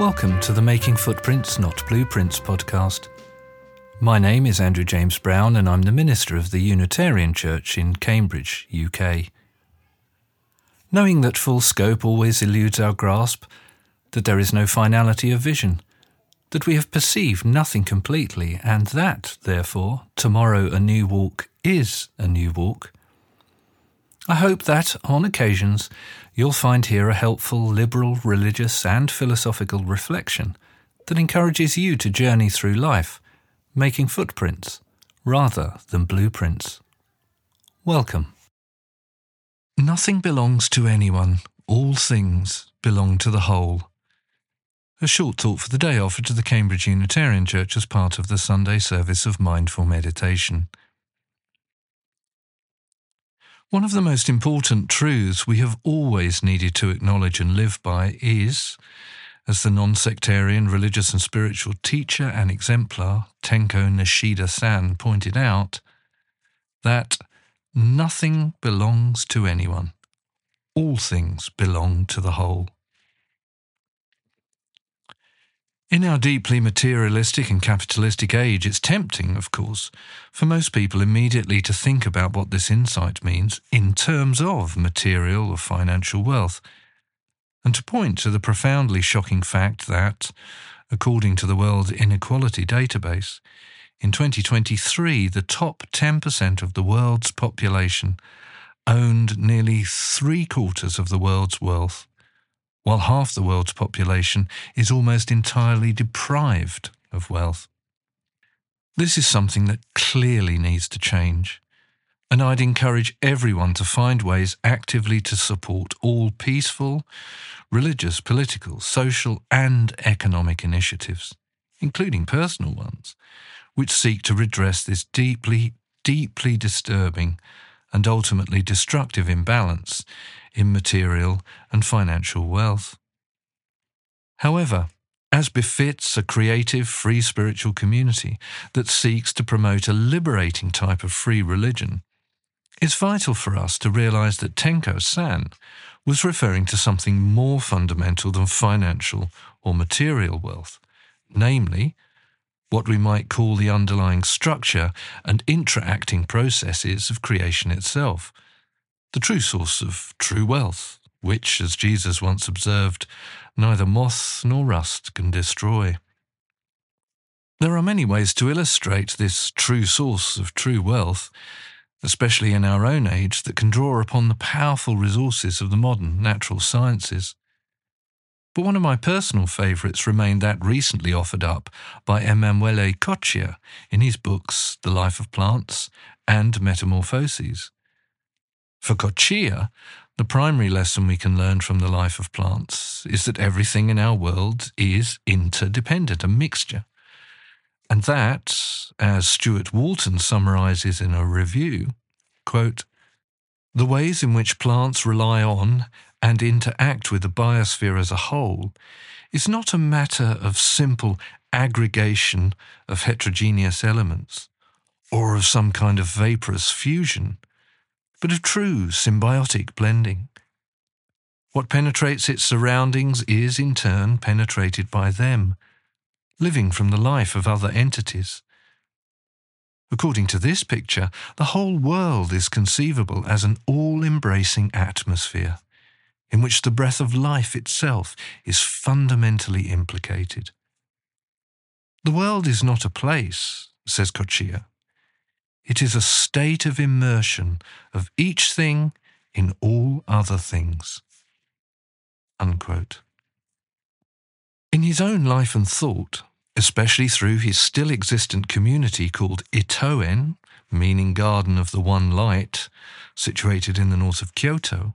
Welcome to the Making Footprints, Not Blueprints podcast. My name is Andrew James Brown and I'm the minister of the Unitarian Church in Cambridge, UK. Knowing that full scope always eludes our grasp, that there is no finality of vision, that we have perceived nothing completely, and that, therefore, tomorrow a new walk is a new walk, I hope that, on occasions, you'll find here a helpful, liberal, religious and philosophical reflection that encourages you to journey through life, making footprints rather than blueprints. Welcome. Nothing belongs to anyone. All things belong to the whole. A short thought for the day offered to the Cambridge Unitarian Church as part of the Sunday service of mindful meditation. One of the most important truths we have always needed to acknowledge and live by is, as the non-sectarian religious and spiritual teacher and exemplar Tenko Nishida-san pointed out, that nothing belongs to anyone. All things belong to the whole. In our deeply materialistic and capitalistic age, it's tempting, of course, for most people immediately to think about what this insight means in terms of material or financial wealth, and to point to the profoundly shocking fact that, according to the World Inequality Database, in 2023 the top 10% of the world's population owned nearly 3/4 of the world's wealth, while half the world's population is almost entirely deprived of wealth. This is something that clearly needs to change, and I'd encourage everyone to find ways actively to support all peaceful, religious, political, social and economic initiatives, including personal ones, which seek to redress this deeply, deeply disturbing and ultimately destructive imbalance in material and financial wealth. However, as befits a creative, free spiritual community that seeks to promote a liberating type of free religion, it's vital for us to realize that Tenko-san was referring to something more fundamental than financial or material wealth, namely, what we might call the underlying structure and interacting processes of creation itself, the true source of true wealth, which, as Jesus once observed, neither moth nor rust can destroy. There are many ways to illustrate this true source of true wealth, especially in our own age, that can draw upon the powerful resources of the modern natural sciences. But one of my personal favourites remained that recently offered up by Emanuele Coccia in his books The Life of Plants and Metamorphoses. For Coccia, the primary lesson we can learn from the life of plants is that everything in our world is interdependent, a mixture, and that, as Stuart Walton summarises in a review, quote, "The ways in which plants rely on and interact with the biosphere as a whole is not a matter of simple aggregation of heterogeneous elements or of some kind of vaporous fusion, but of true symbiotic blending. What penetrates its surroundings is, in turn, penetrated by them, living from the life of other entities. According to this picture, the whole world is conceivable as an all-embracing atmosphere, in which the breath of life itself is fundamentally implicated. The world is not a place, says Coccia. It is a state of immersion of each thing in all other things." Unquote. In his own life and thought, especially through his still existent community called Itoen, meaning Garden of the One Light, situated in the north of Kyoto,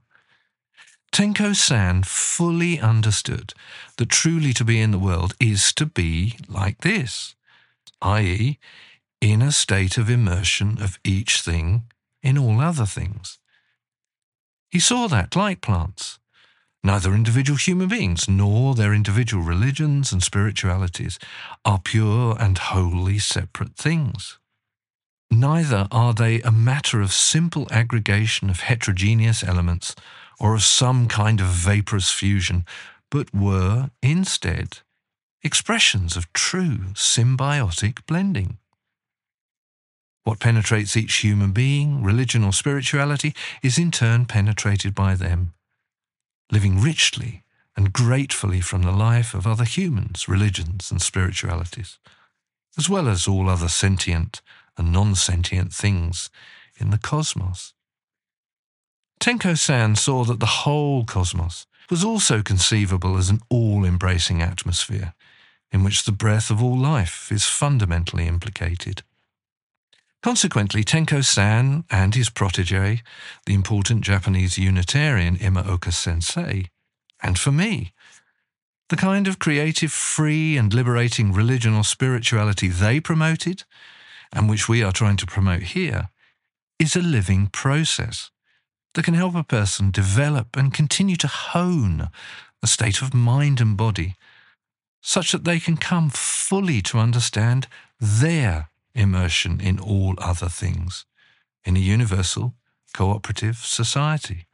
Tenko-san fully understood that truly to be in the world is to be like this, i.e., in a state of immersion of each thing in all other things. He saw that, like plants, neither individual human beings nor their individual religions and spiritualities are pure and wholly separate things. Neither are they a matter of simple aggregation of heterogeneous elements or of some kind of vaporous fusion, but were, instead, expressions of true symbiotic blending. What penetrates each human being, religion or spirituality, is in turn penetrated by them, living richly and gratefully from the life of other humans, religions and spiritualities, as well as all other sentient and non-sentient things in the cosmos. Tenko-san saw that the whole cosmos was also conceivable as an all-embracing atmosphere in which the breath of all life is fundamentally implicated. Consequently, Tenko-san and his protégé, the important Japanese Unitarian Imaoka Sensei, and for me, the kind of creative, free and liberating religion or spirituality they promoted, and which we are trying to promote here, is a living process that can help a person develop and continue to hone a state of mind and body such that they can come fully to understand their immersion in all other things, in a universal, cooperative society.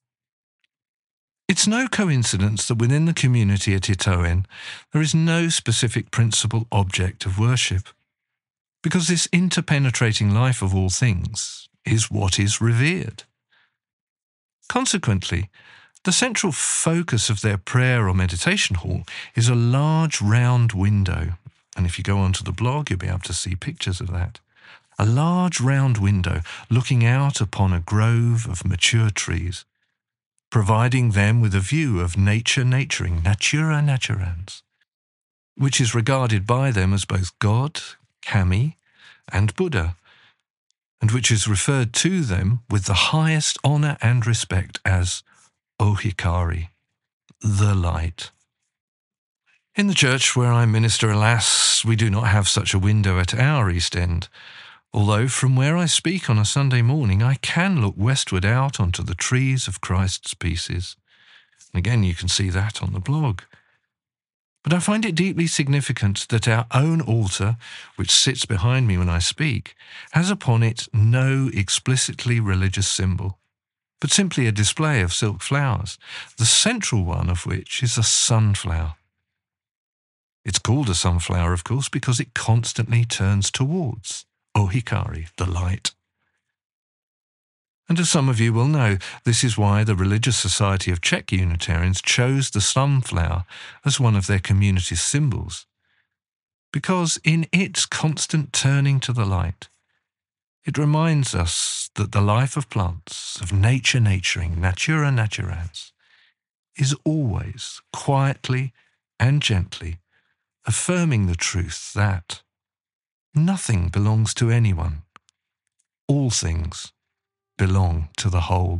It's no coincidence that within the community at Itoen, there is no specific principal object of worship, because this interpenetrating life of all things is what is revered. Consequently, the central focus of their prayer or meditation hall is a large round window. And if you go onto the blog, you'll be able to see pictures of that. A large round window looking out upon a grove of mature trees, providing them with a view of nature naturing, natura naturans, which is regarded by them as both God, Kami, and Buddha, and which is referred to them with the highest honour and respect as Ohikari, the light. In the church where I minister, alas, we do not have such a window at our east end, although from where I speak on a Sunday morning I can look westward out onto the trees of Christ's pieces. And again, you can see that on the blog. But I find it deeply significant that our own altar, which sits behind me when I speak, has upon it no explicitly religious symbol, but simply a display of silk flowers, the central one of which is a sunflower. It's called a sunflower, of course, because it constantly turns towards Ohikari, the light. And as some of you will know, this is why the Religious Society of Czech Unitarians chose the sunflower as one of their community's symbols, because in its constant turning to the light, it reminds us that the life of plants, of nature naturing, natura naturans, is always quietly and gently affirming the truth that nothing belongs to anyone. All things belong to the whole.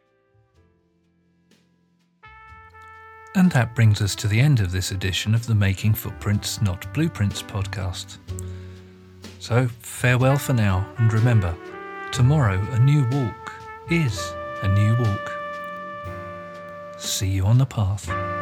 And that brings us to the end of this edition of the Making Footprints, Not Blueprints podcast. So farewell for now, and remember, tomorrow a new walk is a new walk. See you on the path.